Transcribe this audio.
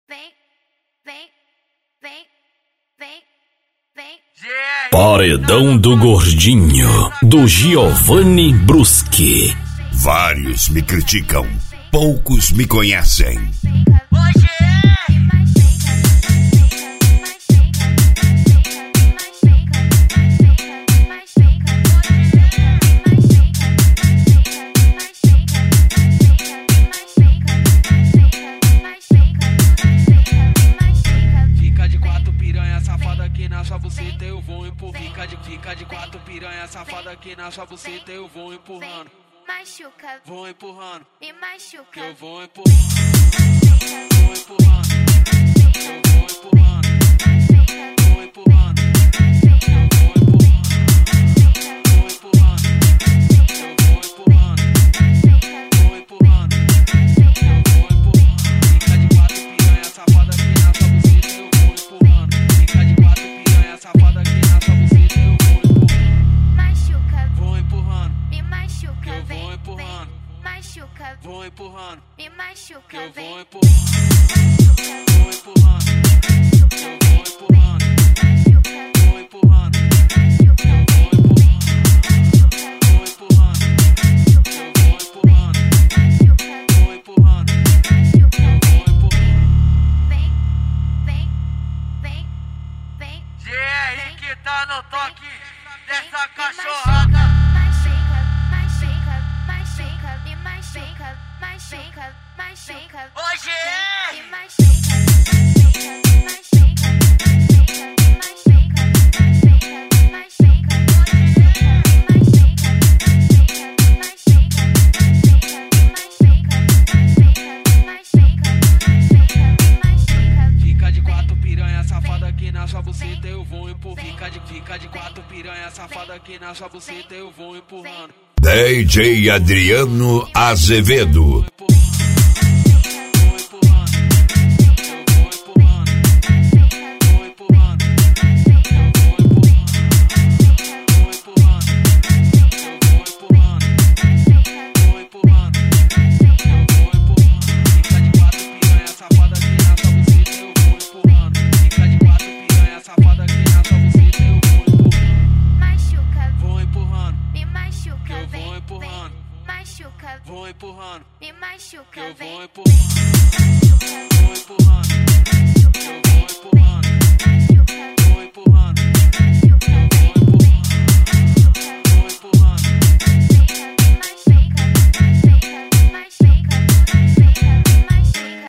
Paredão do Gordinho, do Giovanni Bruschi. Vários me criticam, poucos me conhecem. Buceta eu vou empurrar, fica de quatro piranha safada aqui na sua buceta eu vou empurrando, machuca, vou empurrando, me machuca, eu vou empurrando, vou empurrando, eu vou empurrando, vou empurrando, eu vou empurrando, eu vou empurrando, vou empurrando, eu vou empurrando, fica de quatro piranha safada aqui na sua buceta eu vou empurrando, fica de quatro piranha safada aqui na sua buceta eu vou empurrando, machuca, vou empurrando, me machuca, eu vou empurrando, machuca, vou empurrando, me machuca, eu vou empurrando, vou empurrando, eu vou empurrando, vou empurrando, eu vou empurrando, eu vou empurrando, vou empurrando, eu vou empurrando. Vem. GR que tá no toque dessa cachorrada. Machuca. Hoje é. Me machuca. Fica de quatro piranha safada aqui na sua buceta eu vou empurrar. Fica de quatro piranha safada aqui na sua buceta eu vou empurrando. DJ Adriano Azevedo.